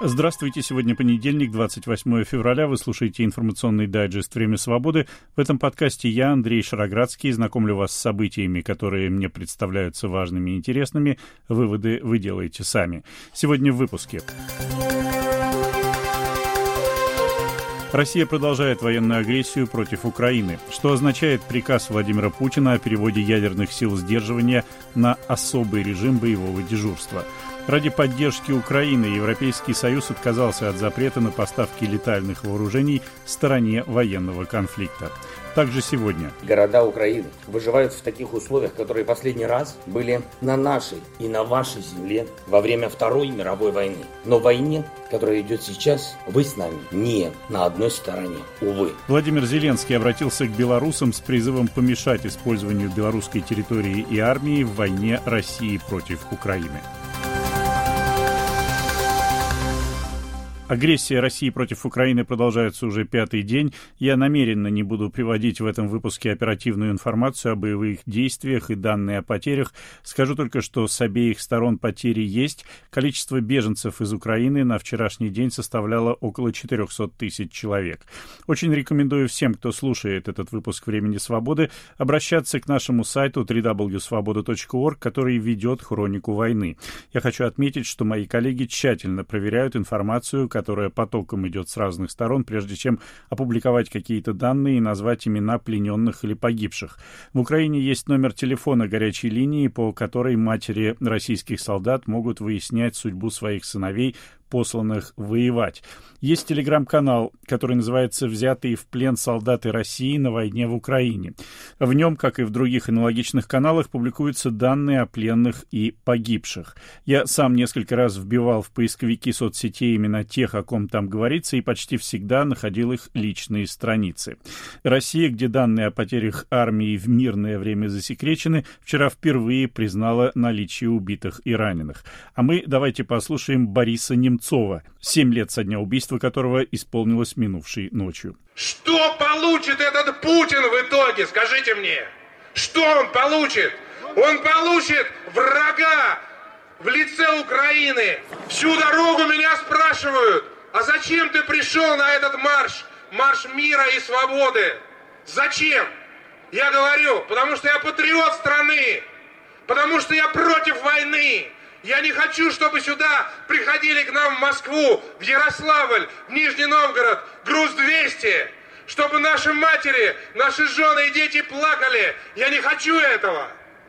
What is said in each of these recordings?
Здравствуйте, сегодня понедельник, 28 февраля, вы слушаете информационный дайджест «Время свободы». В этом подкасте я, Андрей Шароградский, знакомлю вас с событиями, которые мне представляются важными и интересными. Выводы вы делаете сами. Сегодня в выпуске. Россия продолжает военную агрессию против Украины. Что означает приказ Владимира Путина о переводе ядерных сил сдерживания на особый режим боевого дежурства? Ради поддержки Украины Европейский Союз отказался от запрета на поставки летальных вооружений стороне военного конфликта. Также сегодня. Города Украины выживают в таких условиях, которые последний раз были на нашей и на вашей земле во время Второй мировой войны. Но в войне, которая идет сейчас, вы с нами не на одной стороне, увы. Владимир Зеленский обратился к белорусам с призывом помешать использованию белорусской территории и армии в войне России против Украины. Агрессия России против Украины продолжается уже пятый день. Я намеренно не буду приводить в этом выпуске оперативную информацию о боевых действиях и данные о потерях. Скажу только, что с обеих сторон потери есть. Количество беженцев из Украины на вчерашний день составляло около 400 тысяч человек. Очень рекомендую всем, кто слушает этот выпуск «Времени свободы», обращаться к нашему сайту www.svoboda.org, который ведет хронику войны. Я хочу отметить, что мои коллеги тщательно проверяют информацию, которая потоком идет с разных сторон, прежде чем опубликовать какие-то данные и назвать имена плененных или погибших. В Украине есть номер телефона горячей линии, по которой матери российских солдат могут выяснять судьбу своих сыновей, посланных воевать. Есть телеграм-канал, который называется «Взятые в плен солдаты России на войне в Украине». В нем, как и в других аналогичных каналах, публикуются данные о пленных и погибших. Я сам несколько раз вбивал в поисковики соцсетей именно тех, о ком там говорится, и почти всегда находил их личные страницы. Россия, где данные о потерях армии в мирное время засекречены, вчера впервые признала наличие убитых и раненых. А мы давайте послушаем Бориса Немцова, 7 лет со дня убийства которого исполнилось минувшей ночью. Что получит этот Путин в итоге, скажите мне? Что он получит? Он получит врага в лице Украины. Всю дорогу меня спрашивают, а зачем ты пришел на этот марш? Марш мира и свободы. Зачем? Я говорю, потому что я патриот страны, потому что я против войны. Я не хочу, чтобы сюда приходили к нам в Москву, в Ярославль, в Нижний Новгород, груз-200, чтобы наши матери, наши жены и дети плакали. Я не хочу этого.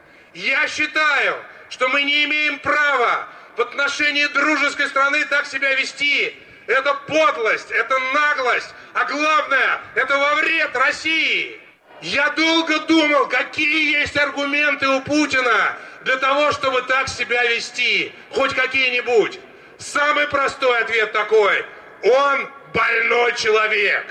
Я считаю, что мы не имеем права в отношении дружеской страны так себя вести. Это подлость, это наглость, а главное, это во вред России. Я долго думал, какие есть аргументы у Путина для того, чтобы так себя вести, хоть какие-нибудь. Самый простой ответ такой: он больной человек.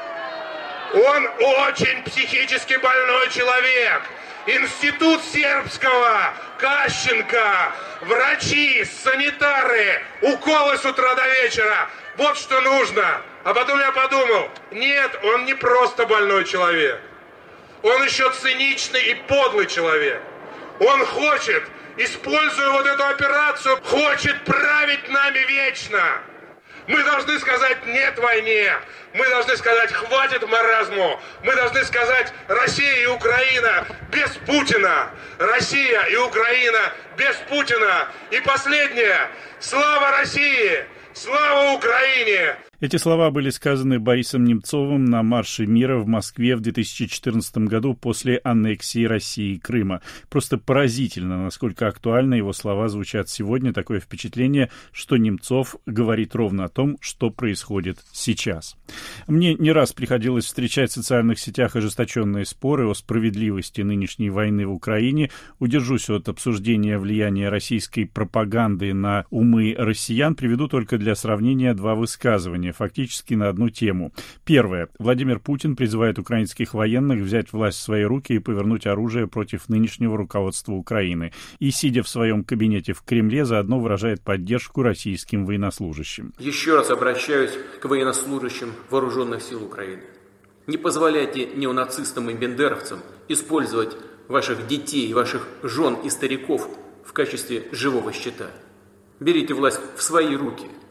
Он очень психически больной человек. Институт сербского, Кащенко, врачи, санитары, уколы с утра до вечера. Вот что нужно. А потом я подумал, нет, он не просто больной человек. Он еще циничный и подлый человек. Он хочет, используя вот эту операцию, хочет править нами вечно. Мы должны сказать «нет» войне. Мы должны сказать «хватит маразму». Мы должны сказать «Россия и Украина без Путина». Россия и Украина без Путина. И последнее. Слава России! Слава Украине! Эти слова были сказаны Борисом Немцовым на Марше мира в Москве в 2014 году после аннексии России Крыма. Просто поразительно, насколько актуально его слова звучат сегодня. Такое впечатление, что Немцов говорит ровно о том, что происходит сейчас. Мне не раз приходилось встречать в социальных сетях ожесточенные споры о справедливости нынешней войны в Украине. Удержусь от обсуждения влияния российской пропаганды на умы россиян. Приведу только для сравнения два высказывания фактически на одну тему. Первое. Владимир Путин призывает украинских военных взять власть в свои руки и повернуть оружие против нынешнего руководства Украины. И, сидя в своем кабинете в Кремле, заодно выражает поддержку российским военнослужащим. Еще раз обращаюсь к военнослужащим вооруженных сил Украины. Не позволяйте неонацистам и бендеровцам использовать ваших детей, ваших жен и стариков в качестве живого щита. Берите власть в свои руки.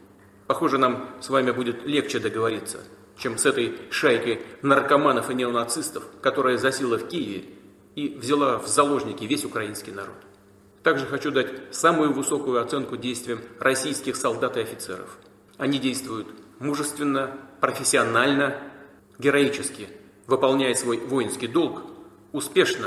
Похоже, нам с вами будет легче договориться, чем с этой шайкой наркоманов и неонацистов, которая засела в Киеве и взяла в заложники весь украинский народ. Также хочу дать самую высокую оценку действиям российских солдат и офицеров. Они действуют мужественно, профессионально, героически, выполняя свой воинский долг, успешно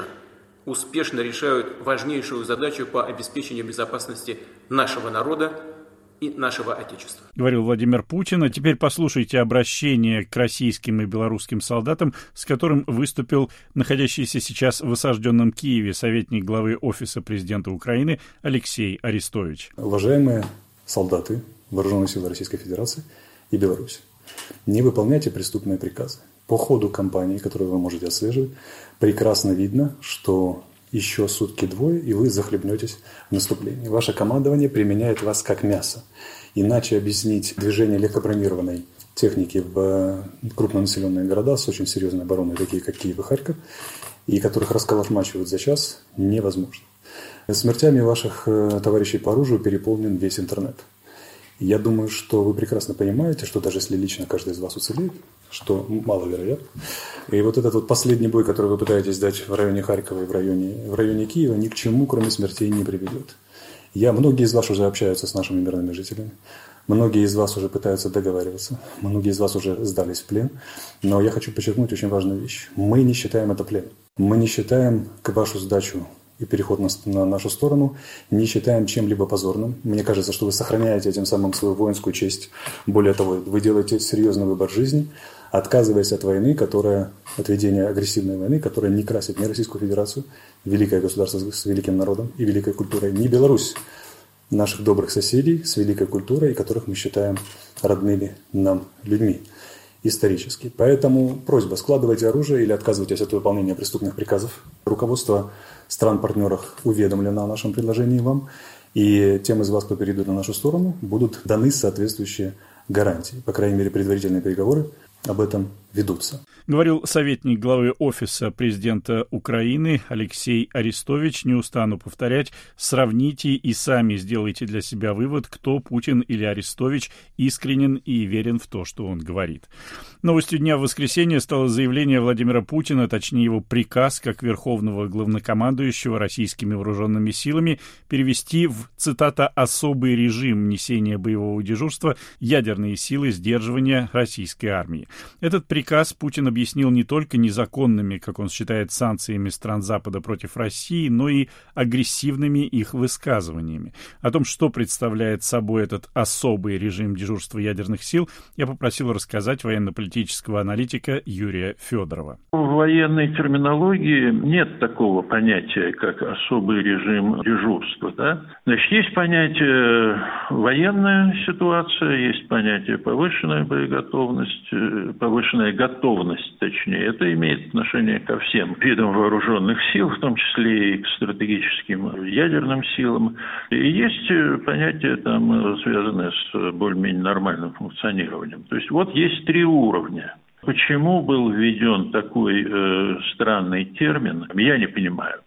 решают важнейшую задачу по обеспечению безопасности нашего народа и нашего Отечества. Говорил Владимир Путин. А теперь послушайте обращение к российским и белорусским солдатам, с которым выступил находящийся сейчас в осажденном Киеве советник главы Офиса президента Украины Алексей Арестович. Уважаемые солдаты Вооруженных сил Российской Федерации и Беларуси, не выполняйте преступные приказы. По ходу кампании, которую вы можете отслеживать, прекрасно видно, что еще сутки-двое, и вы захлебнетесь в наступлении. Ваше командование применяет вас как мясо. Иначе объяснить движение легкобронированной техники в крупнонаселенные города с очень серьезной обороной, такие как Киев и Харьков, и которых расколошмачивают за час, невозможно. Смертями ваших товарищей по оружию переполнен весь интернет. Я думаю, что вы прекрасно понимаете, что даже если лично каждый из вас уцелеет, что маловероятно, и вот этот вот последний бой, который вы пытаетесь дать в районе Харькова и в районе Киева, ни к чему, кроме смертей, не приведет. Многие из вас уже общаются с нашими мирными жителями, многие из вас уже пытаются договариваться, многие из вас уже сдались в плен, но я хочу подчеркнуть очень важную вещь. Мы не считаем это пленом. Мы не считаем вашу сдачу и переход на нашу сторону не считаем чем-либо позорным. Мне кажется, что вы сохраняете этим самым свою воинскую честь. Более того, вы делаете серьезный выбор жизни, отказываясь от войны, от ведения агрессивной войны, которая не красит ни Российскую Федерацию, великое государство с великим народом и великой культурой, ни Беларусь, наших добрых соседей с великой культурой, которых мы считаем родными нам людьми исторически. Поэтому просьба: складывайте оружие или отказывайтесь от выполнения преступных приказов. Руководство стран-партнеров уведомлено о нашем предложении вам, и тем из вас, кто перейдут на нашу сторону, будут даны соответствующие гарантии. По крайней мере, предварительные переговоры об этом ведутся. Говорил советник главы Офиса президента Украины Алексей Арестович. Не устану повторять, сравните и сами сделайте для себя вывод, кто, Путин или Арестович, искренен и верен в то, что он говорит. Новостью дня в воскресенье стало заявление Владимира Путина, точнее его приказ, как верховного главнокомандующего российскими вооруженными силами, перевести в, цитата, «особый режим несения боевого дежурства ядерные силы сдерживания российской армии». Этот приказ Путин объяснил не только незаконными, как он считает, санкциями стран Запада против России, но и агрессивными их высказываниями. О том, что представляет собой этот особый режим дежурства ядерных сил, я попросил рассказать военно-политического аналитика Юрия Федорова. В военной терминологии нет такого понятия, как особый режим дежурства. Да? Значит, есть понятие военная ситуация, есть понятие повышенная боеготовность, повышенная готовность, точнее. Это имеет отношение ко всем видам вооруженных сил, в том числе и к стратегическим ядерным силам. И есть понятие, связанное с более-менее нормальным функционированием. То есть вот есть три уровня. Почему был введен такой странный термин, я не понимаю.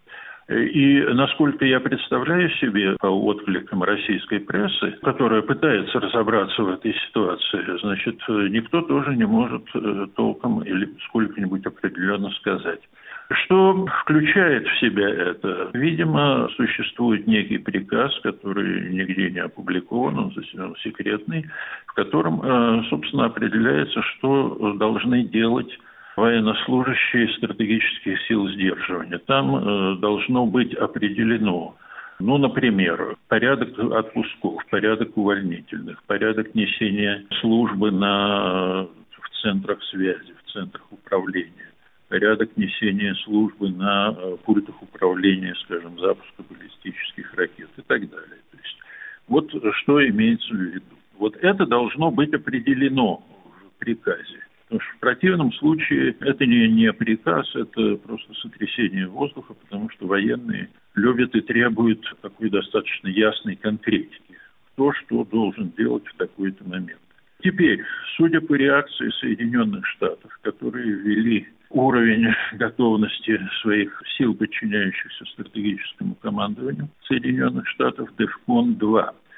И насколько я представляю себе по откликам российской прессы, которая пытается разобраться в этой ситуации, значит, никто тоже не может толком или сколько-нибудь определенно сказать. Что включает в себя это? Видимо, существует некий приказ, который нигде не опубликован, он секретный, в котором, собственно, определяется, что должны делать военнослужащие стратегических сил сдерживания. Там должно быть определено, например, порядок отпусков, порядок увольнительных, порядок несения службы в центрах связи, в центрах управления, порядок несения службы на пультах управления, скажем, запуска баллистических ракет и так далее. То есть, вот что имеется в виду. Вот это должно быть определено в приказе. Потому что в противном случае это не приказ, это просто сотрясение воздуха, потому что военные любят и требуют такой достаточно ясной конкретики. Кто что должен делать в такой-то момент. Теперь, судя по реакции Соединенных Штатов, которые ввели уровень готовности своих сил, подчиняющихся стратегическому командованию Соединенных Штатов, DEFCON 2,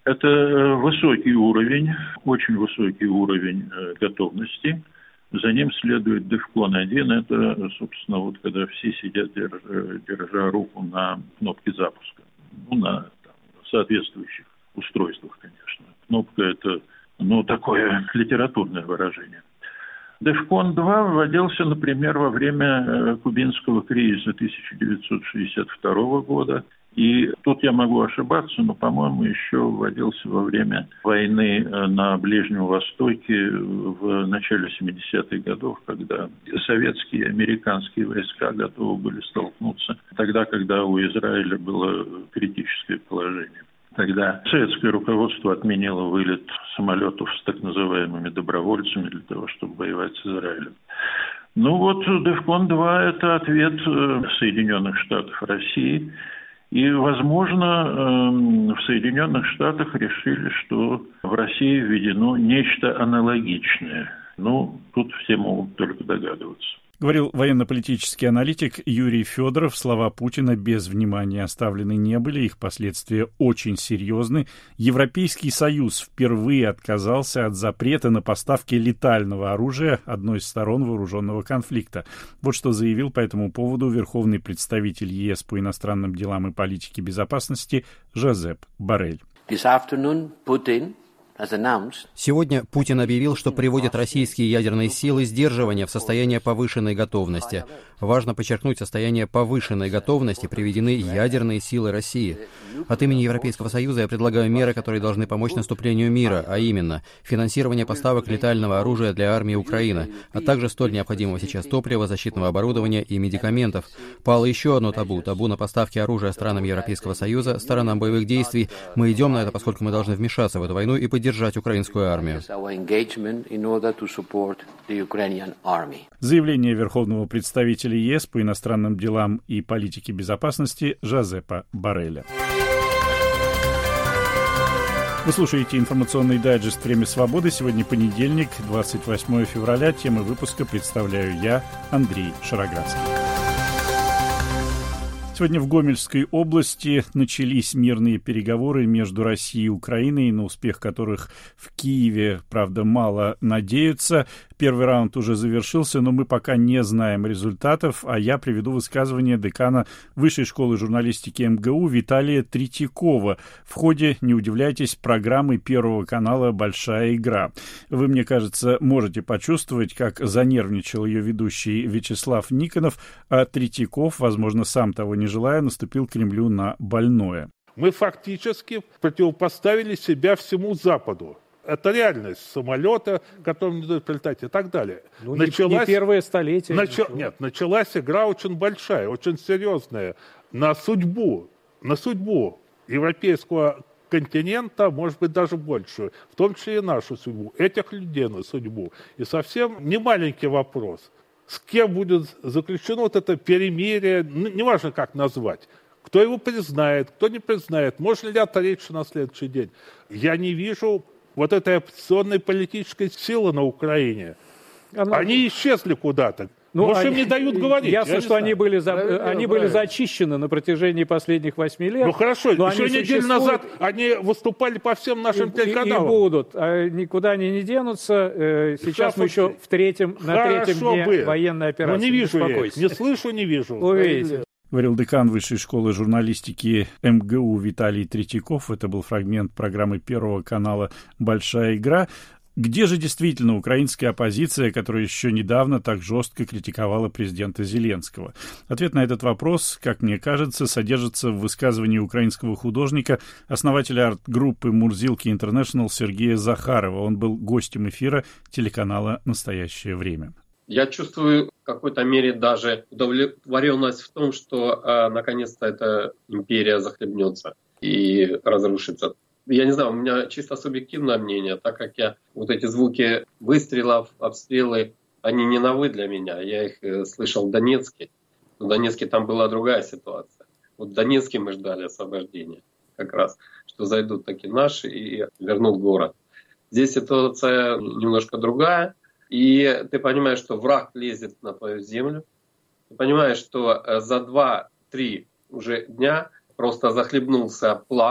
Это высокий уровень, очень высокий уровень готовности. За ним следует DEFCON-1. Это, собственно, вот когда все сидят, держа руку на кнопке запуска. На соответствующих устройствах, конечно. Кнопка – это, такое литературное выражение. DEFCON-2 вводился, например, во время кубинского кризиса 1962 года. И тут я могу ошибаться, но, по-моему, еще вводился во время войны на Ближнем Востоке в начале 70-х годов, когда советские и американские войска готовы были столкнуться, тогда, когда у Израиля было критическое положение. Тогда советское руководство отменило вылет самолетов с так называемыми добровольцами для того, чтобы воевать с Израилем. DEFCON-2 – это ответ Соединенных Штатов России. И, возможно, в Соединенных Штатах решили, что в России введено нечто аналогичное. Тут все могут только догадываться. Говорил военно-политический аналитик Юрий Федоров. Слова Путина без внимания оставлены не были, их последствия очень серьезны. Европейский Союз впервые отказался от запрета на поставки летального оружия одной из сторон вооруженного конфликта. Вот что заявил по этому поводу верховный представитель ЕС по иностранным делам и политике безопасности Жозеп Боррель. Сегодня Путин объявил, что приводит российские ядерные силы сдерживания в состояние повышенной готовности. Важно подчеркнуть, состояние повышенной готовности приведены ядерные силы России. От имени Европейского Союза я предлагаю меры, которые должны помочь наступлению мира, а именно финансирование поставок летального оружия для армии Украины, а также столь необходимого сейчас топлива, защитного оборудования и медикаментов. Пало еще одно табу на поставки оружия странам Европейского Союза, сторонам боевых действий. Мы идем на это, поскольку мы должны вмешаться в эту войну и поддержать украинскую армию. Заявление верховного представителя ЕС по иностранным делам и политике безопасности Жозепа Борреля. Вы слушаете информационный дайджест «Время свободы». Сегодня понедельник, 28 февраля. Темы выпуска представляю я, Андрей Шароградский. Сегодня в Гомельской области начались мирные переговоры между Россией и Украиной, на успех которых в Киеве, правда, мало надеются. Первый раунд уже завершился, но мы пока не знаем результатов, а я приведу высказывание декана Высшей школы журналистики МГУ Виталия Третьякова в ходе, не удивляйтесь, программы Первого канала «Большая игра». Вы, мне кажется, можете почувствовать, как занервничал ее ведущий Вячеслав Никонов, а Третьяков, возможно, сам того не желая, наступил Кремлю на больное. Мы фактически противопоставили себя всему Западу. Это реальность самолета, которым не дают прилетать и так далее. Не первое столетие. Началась игра очень большая, очень серьезная на судьбу европейского континента, может быть, даже большую, в том числе и нашу судьбу, этих людей на судьбу. И совсем не маленький вопрос. С кем будет заключено вот это перемирие, неважно как назвать. Кто его признает, кто не признает, можно ли отречься на следующий день. Я не вижу вот этой оппозиционной политической силы на Украине. Они исчезли куда-то. Может, им не дают говорить. Ясно, что они были зачищены на протяжении последних 8 лет. Ну хорошо, еще неделю назад они выступали по всем нашим телеканалам. И будут. Никуда они не денутся. Сейчас мы еще на третьем дне военной операции. Но не вижу я их. Не слышу, не вижу. Увидите. Говорил декан Высшей школы журналистики МГУ Виталий Третьяков. Это был фрагмент программы Первого канала «Большая игра». Где же действительно украинская оппозиция, которая еще недавно так жестко критиковала президента Зеленского? Ответ на этот вопрос, как мне кажется, содержится в высказывании украинского художника, основателя арт-группы «Мурзилки Интернешнл» Сергея Захарова. Он был гостем эфира телеканала «Настоящее время». Я чувствую в какой-то мере даже удовлетворенность в том, что наконец-то эта империя захлебнется и разрушится. Я не знаю, у меня чисто субъективное мнение, так как вот эти звуки выстрелов, обстрелы, они не новы для меня. Я их слышал в Донецке. В Донецке там была другая ситуация. Вот в Донецке мы ждали освобождения как раз, что зайдут такие наши и вернут город. Здесь ситуация немножко другая. И ты понимаешь, что враг лезет на твою землю. Ты понимаешь, что за 2-3 уже дня просто захлебнулся план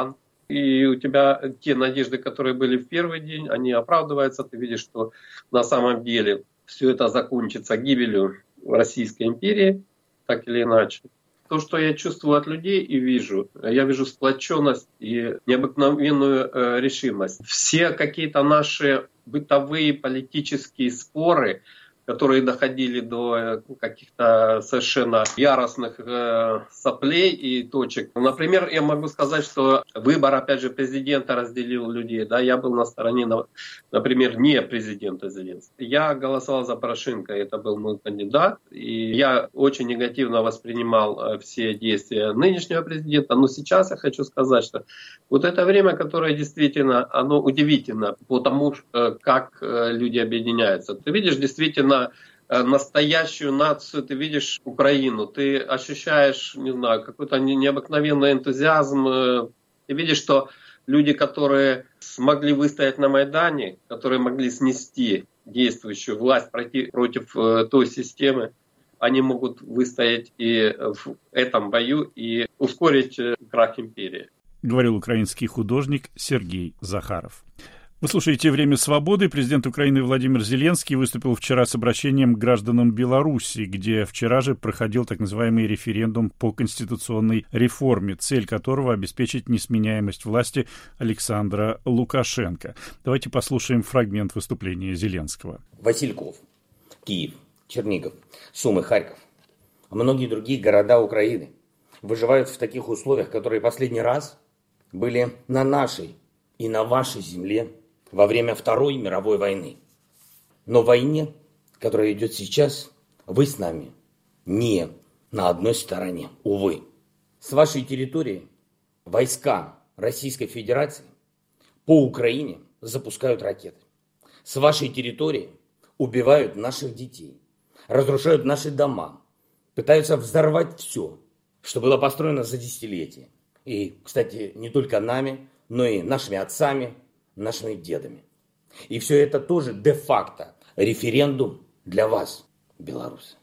и у тебя те надежды, которые были в первый день, они оправдываются. Ты видишь, что на самом деле все это закончится гибелью Российской империи, так или иначе. То, что я чувствую от людей и вижу, я вижу сплоченность и необыкновенную решимость. Все какие-то наши бытовые политические споры, которые доходили до каких-то совершенно яростных соплей и точек. Например, я могу сказать, что выбор, опять же, президента разделил людей. Да, я был на стороне, например, не президента Зеленского. Я голосовал за Порошенко, это был мой кандидат. И я очень негативно воспринимал все действия нынешнего президента. Но сейчас я хочу сказать, что вот это время, которое действительно, оно удивительно по тому, как люди объединяются. Ты видишь действительно настоящую нацию, ты видишь Украину, ты ощущаешь, не знаю, какой-то необыкновенный энтузиазм. Ты видишь, что люди, которые смогли выстоять на Майдане, которые могли снести действующую власть, пройти против той системы, они могут выстоять и в этом бою и ускорить крах империи. Говорил украинский художник Сергей Захаров. Вы слушаете «Время свободы». Президент Украины Владимир Зеленский выступил вчера с обращением к гражданам Беларуси, где вчера же проходил так называемый референдум по конституционной реформе, цель которого — обеспечить несменяемость власти Александра Лукашенко. Давайте послушаем фрагмент выступления Зеленского. Васильков, Киев, Чернигов, Сумы, Харьков, а многие другие города Украины выживают в таких условиях, которые последний раз были на нашей и на вашей земле во время Второй мировой войны. Но в войне, которая идет сейчас, вы с нами не на одной стороне, увы. С вашей территории войска Российской Федерации по Украине запускают ракеты. С вашей территории убивают наших детей, разрушают наши дома, пытаются взорвать все, что было построено за десятилетия. И, кстати, не только нами, но и нашими отцами, нашими дедами. И все это тоже де-факто референдум для вас, белорусы.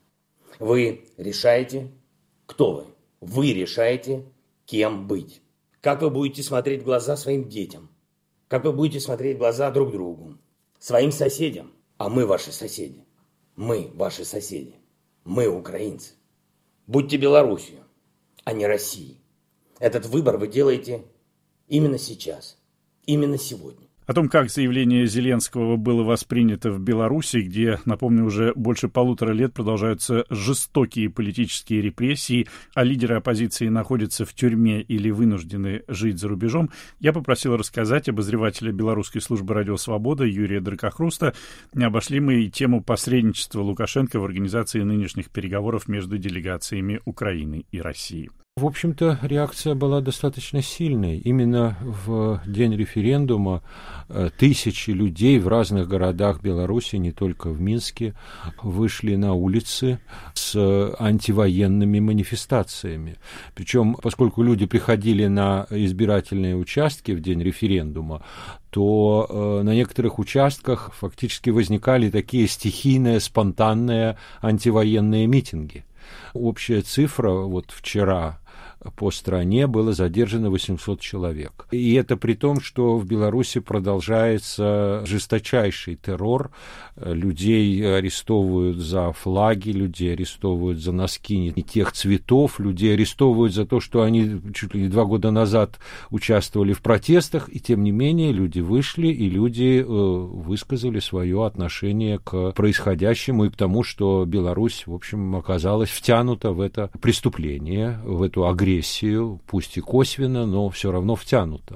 Вы решаете, кто вы. Вы решаете, кем быть. Как вы будете смотреть в глаза своим детям. Как вы будете смотреть в глаза друг другу. Своим соседям. А мы ваши соседи. Мы ваши соседи. Мы украинцы. Будьте Белоруссией, а не Россией. Этот выбор вы делаете именно сейчас, именно сегодня. О том, как заявление Зеленского было воспринято в Беларуси, где, напомню, уже больше 1,5 лет продолжаются жестокие политические репрессии, а лидеры оппозиции находятся в тюрьме или вынуждены жить за рубежом, я попросил рассказать обозревателя Белорусской службы «Радио Свобода» Юрия Дракохруста. Не обошли мы и тему посредничества Лукашенко в организации нынешних переговоров между делегациями Украины и России. В общем-то, реакция была достаточно сильной. Именно в день референдума тысячи людей в разных городах Беларуси, не только в Минске, вышли на улицы с антивоенными манифестациями. Причем, поскольку люди приходили на избирательные участки в день референдума, то на некоторых участках фактически возникали такие стихийные, спонтанные антивоенные митинги. Общая цифра вот вчера по стране было задержано 800 человек. И это при том, что в Беларуси продолжается жесточайший террор. Людей арестовывают за флаги, людей арестовывают за носки не тех цветов, людей арестовывают за то, что они чуть ли не 2 года назад участвовали в протестах, и тем не менее люди вышли, и люди высказали свое отношение к происходящему и к тому, что Беларусь, в общем, оказалась втянута в это преступление, в эту агрессию, пусть и косвенно, но все равно втянута.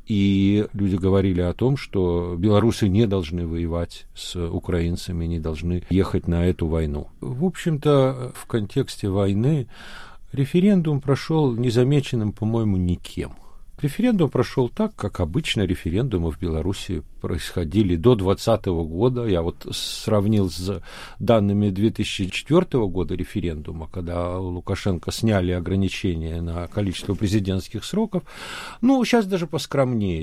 И люди говорили о том, что белорусы не должны воевать с украинцами, не должны ехать на эту войну. В общем-то, в контексте войны референдум прошел незамеченным, по-моему, никем. Референдум прошел так, как обычно референдумы в Беларуси происходили до 2020 года. Я вот сравнил с данными 2004 года референдума, когда у Лукашенко сняли ограничения на количество президентских сроков. Ну, сейчас даже поскромнее.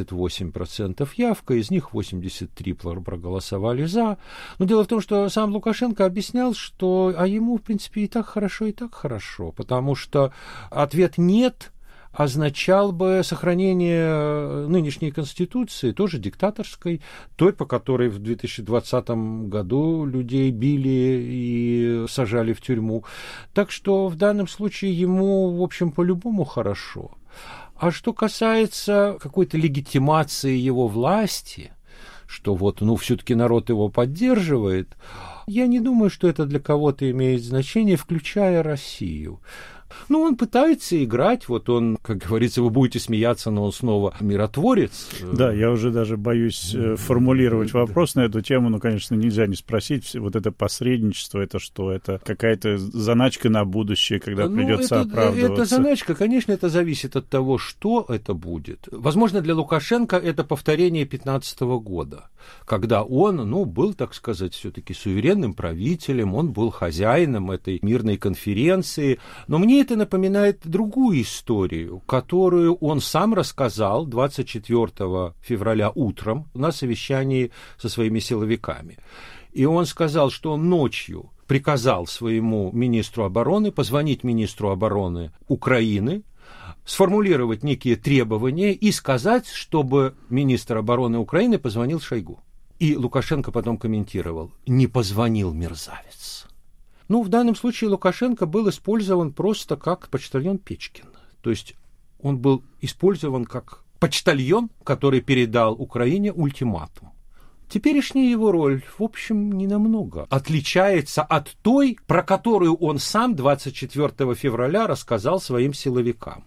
78% явка, из них 83% проголосовали за. Но дело в том, что сам Лукашенко объяснял, что ему, в принципе, и так хорошо, потому что ответ «нет» означал бы сохранение нынешней Конституции, тоже диктаторской, той, по которой в 2020 году людей били и сажали в тюрьму. Так что в данном случае ему, в общем, по-любому хорошо. А что касается какой-то легитимации его власти, что вот, все-таки народ его поддерживает, я не думаю, что это для кого-то имеет значение, включая Россию. Он пытается играть, вот он, как говорится, вы будете смеяться, но он снова миротворец. Да, я уже даже боюсь формулировать вопрос на эту тему, конечно, нельзя не спросить, вот это посредничество, это что? Это какая-то заначка на будущее, когда придется оправдываться? Это заначка, конечно, это зависит от того, что это будет. Возможно, для Лукашенко это повторение 2015 года, когда он, был, так сказать, все-таки суверенным правителем, он был хозяином этой мирной конференции, но мне это напоминает другую историю, которую он сам рассказал 24 февраля утром на совещании со своими силовиками. И он сказал, что он ночью приказал своему министру обороны позвонить министру обороны Украины, сформулировать некие требования и сказать, чтобы министр обороны Украины позвонил Шойгу. И Лукашенко потом комментировал: «Не позвонил мерзавец». В данном случае Лукашенко был использован просто как почтальон Печкин. То есть он был использован как почтальон, который передал Украине ультиматум. Теперешняя его роль, в общем, ненамного отличается от той, про которую он сам 24 февраля рассказал своим силовикам.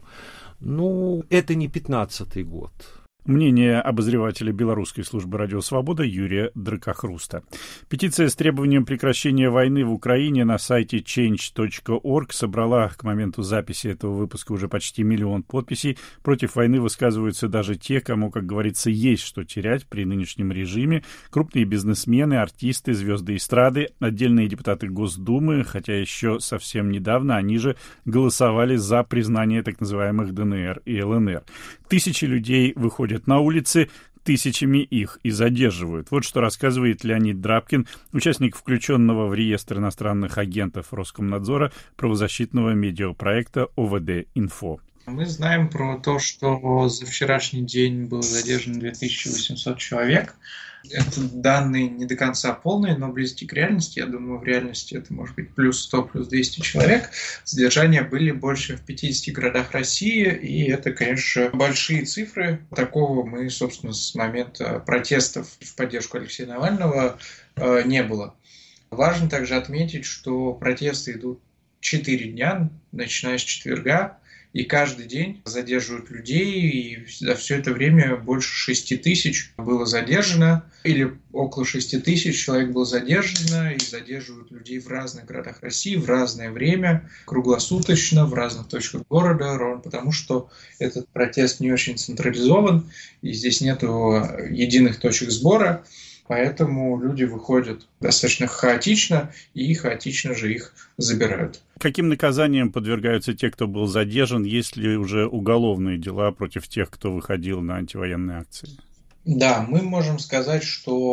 Это не 15-й год. Мнение обозревателя Белорусской службы «Радио Свобода» Юрия Дракохруста. Петиция с требованием прекращения войны в Украине на сайте change.org собрала к моменту записи этого выпуска уже почти 1 миллион подписей. Против войны высказываются даже те, кому, как говорится, есть что терять при нынешнем режиме. Крупные бизнесмены, артисты, звезды эстрады, отдельные депутаты Госдумы, хотя еще совсем недавно они же голосовали за признание так называемых ДНР и ЛНР. Тысячи людей выходят на улицы, тысячами их и задерживают. Вот что рассказывает Леонид Драбкин, участник включенного в реестр иностранных агентов Роскомнадзора правозащитного медиапроекта ОВД-Инфо. Мы знаем про то, что за вчерашний день было задержано 2800 человек. Это данные не до конца полные, но близки к реальности. Я думаю, в реальности это может быть плюс 100, плюс 200 человек. Задержания были больше в 50 городах России, и это, конечно, большие цифры. Такого мы, собственно, с момента протестов в поддержку Алексея Навального не было. Важно также отметить, что протесты идут 4 дня, начиная с четверга, и каждый день задерживают людей, и за все это время больше 6 тысяч было задержано, или около 6 тысяч человек было задержано, и задерживают людей в разных городах России в разное время, круглосуточно, в разных точках города, ровно потому, что этот протест не очень централизован, и здесь нет единых точек сбора. Поэтому люди выходят достаточно хаотично, и хаотично же их забирают. Каким наказанием подвергаются те, кто был задержан? Есть ли уже уголовные дела против тех, кто выходил на антивоенные акции? Да, мы можем сказать,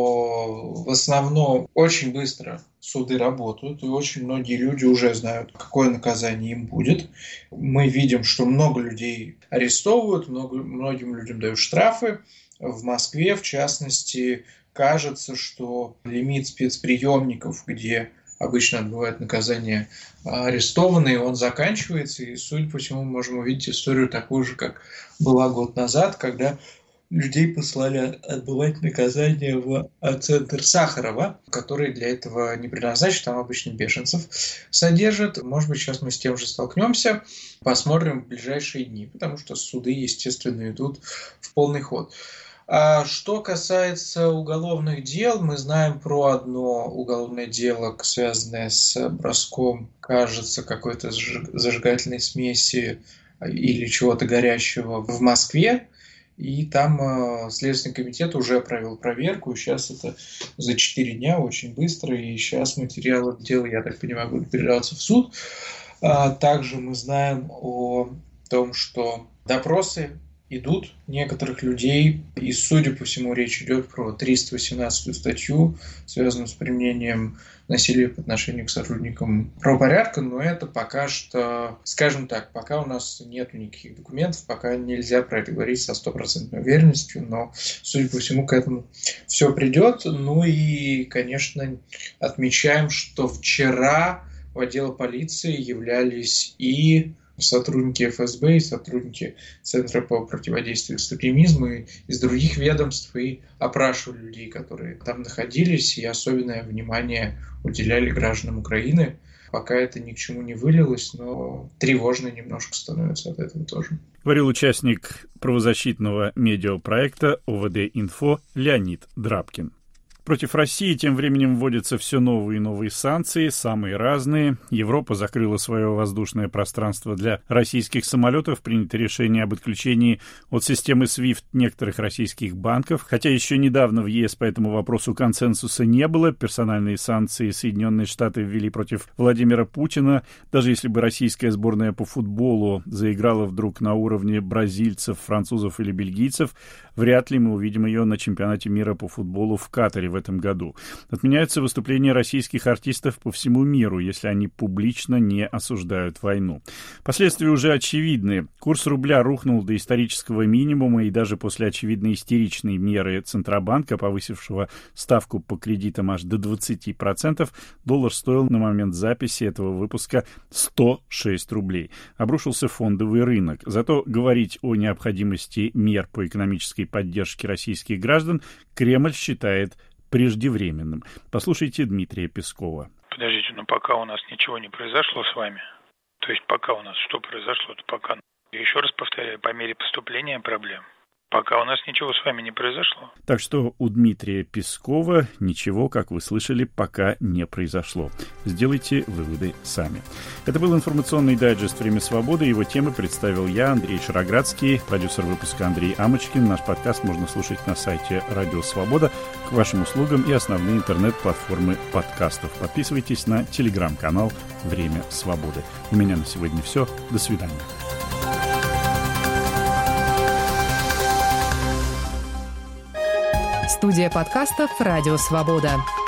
что в основном очень быстро суды работают, и очень многие люди уже знают, какое наказание им будет. Мы видим, что много людей арестовывают, многим людям дают штрафы. В Москве, в частности, кажется, что лимит спецприемников, где обычно отбывают наказание арестованные, он заканчивается. И, судя по всему, мы можем увидеть историю такую же, как была год назад, когда людей послали отбывать наказание в центр Сахарова, который для этого не предназначен, там обычно беженцев содержат. Может быть, сейчас мы с тем же столкнемся, посмотрим в ближайшие дни, потому что суды, естественно, идут в полный ход. А что касается уголовных дел, мы знаем про одно уголовное дело, связанное с броском, кажется, какой-то зажигательной смеси или чего-то горящего в Москве. И там Следственный комитет уже провел проверку, и сейчас это за 4 дня, очень быстро, и сейчас материалы дела, я так понимаю, будут передаваться в суд. Также мы знаем о том, что допросы идут некоторых людей, и, судя по всему, речь идет про 318-ю статью, связанную с применением насилия по отношению к сотрудникам правопорядка, но это пока что, скажем так, пока у нас нет никаких документов, пока нельзя про это говорить со 100% уверенностью, но, судя по всему, к этому все придет. Ну и, конечно, отмечаем, что вчера в отдел полиции являлись и сотрудники ФСБ, и сотрудники Центра по противодействию экстремизму и из других ведомств, и опрашивали людей, которые там находились, и особенное внимание уделяли гражданам Украины. Пока это ни к чему не вылилось, но тревожно немножко становится от этого тоже. Говорил участник правозащитного медиапроекта ОВД-Инфо Леонид Драбкин. Против России тем временем вводятся все новые и новые санкции, самые разные. Европа закрыла свое воздушное пространство для российских самолетов. Принято решение об отключении от системы SWIFT некоторых российских банков. Хотя еще недавно в ЕС по этому вопросу консенсуса не было. Персональные санкции Соединенные Штаты ввели против Владимира Путина. Даже если бы российская сборная по футболу заиграла вдруг на уровне бразильцев, французов или бельгийцев, вряд ли мы увидим ее на чемпионате мира по футболу в Катаре в этом году. Отменяются выступления российских артистов по всему миру, если они публично не осуждают войну. Последствия уже очевидны. Курс рубля рухнул до исторического минимума, и даже после очевидно истеричной меры Центробанка, повысившего ставку по кредитам аж до 20%, доллар стоил на момент записи этого выпуска 106 рублей. Обрушился фондовый рынок. Зато говорить о необходимости мер по экономической поддержке российских граждан Кремль считает преждевременным. Послушайте Дмитрия Пескова. Подождите, но пока у нас ничего не произошло с вами, то есть пока у нас что произошло, то пока, еще раз повторяю, по мере поступления проблем, пока у нас ничего с вами не произошло. Так что у Дмитрия Пескова ничего, как вы слышали, пока не произошло. Сделайте выводы сами. Это был информационный дайджест «Время свободы». Его темы представил я, Андрей Шароградский, продюсер выпуска Андрей Амочкин. Наш подкаст можно слушать на сайте «Радио Свобода», к вашим услугам и основные интернет-платформы подкастов. Подписывайтесь на телеграм-канал «Время свободы». У меня на сегодня все. До свидания. Студия подкастов «Радио Свобода».